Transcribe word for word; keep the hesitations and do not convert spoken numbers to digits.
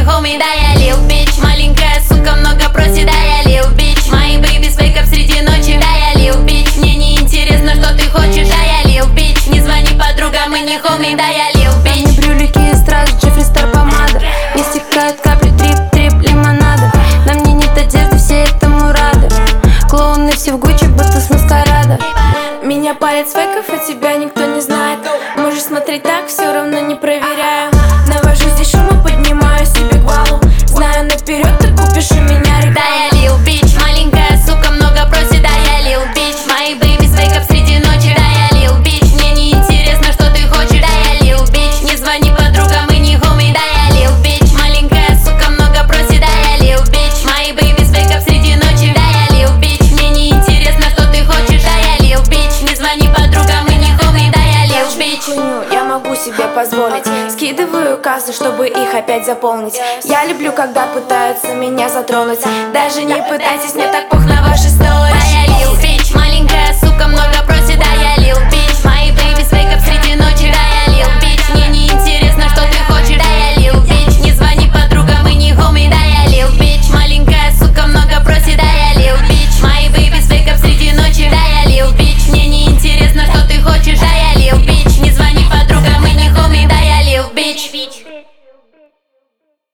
homie, да я лил бич. Маленькая сука много просит, да я лил бич. Мои бэйби свейкап среди ночи, да я лил бич. Мне не интересно, что ты хочешь, да я лил бич. Не звони подругам, мы не homie, да я лил бич. Не брюлики и страж, Джеффри Стар помада. Не стекают капли, трип-трип лимонада. На мне нет одежды, все этому рады. Клоуны все в Гуччи, будто с маскарада. Меня палят с фейков, а тебя никто не знает. Можешь смотреть так, все равно не проверяю. Навожу здесь шума, поднимаю себе гвалу. Знаю наперед, ты купишь у меня рекламу. Да я лил бич, маленькая сука много просит, да я лил бич. Мои бэйби свейкап среди ночи, да я лил бич. Мне не интересно, что ты хочешь, да я лил бич. Не звони подругам, мы не homie, да я лил бич. Маленькая сука много просит, да я лил бич. Мои бэйби свейкап среди ночи, да я лил бич. Мне не интересно, что ты хочешь, да я лил бич. Не звони подругам, мы не homie, да я лил бич. Я могу себе позволить. Скидываю кассы, чтобы их опять заполнить. Я люблю, когда пытаются меня затронуть. Даже не пытайтесь, мне так пох на ваши сторис.